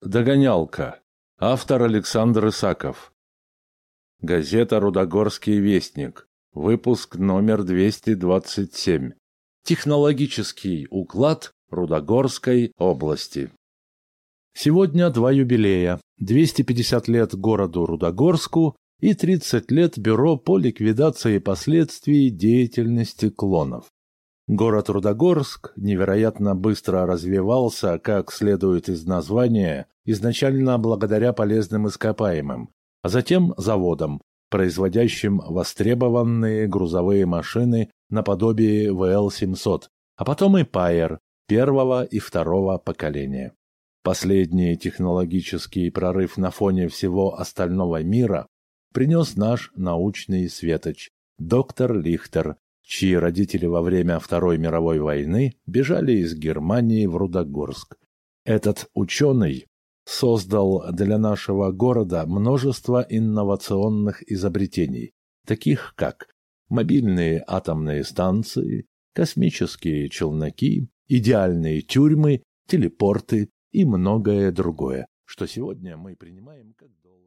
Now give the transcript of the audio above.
Догонялка. Автор Александр Исаков. Газета «Рудогорский вестник». Выпуск номер 227. Технологический уклад Рудогорской области. Сегодня два юбилея. 250 лет городу Рудогорску и 30 лет Бюро по ликвидации последствий деятельности клонов. Город Рудогорск невероятно быстро развивался, как следует из названия, изначально благодаря полезным ископаемым, а затем заводам, производящим востребованные грузовые машины наподобие ВЛ-700, а потом и Пайер первого и второго поколения. Последний технологический прорыв на фоне всего остального мира принес наш научный светоч, доктор Лихтер, чьи родители во время Второй мировой войны бежали из Германии в Рудогорск. Этот ученый создал для нашего города множество инновационных изобретений, таких как мобильные атомные станции, космические челноки, идеальные тюрьмы, телепорты и многое другое, что сегодня мы принимаем как должное.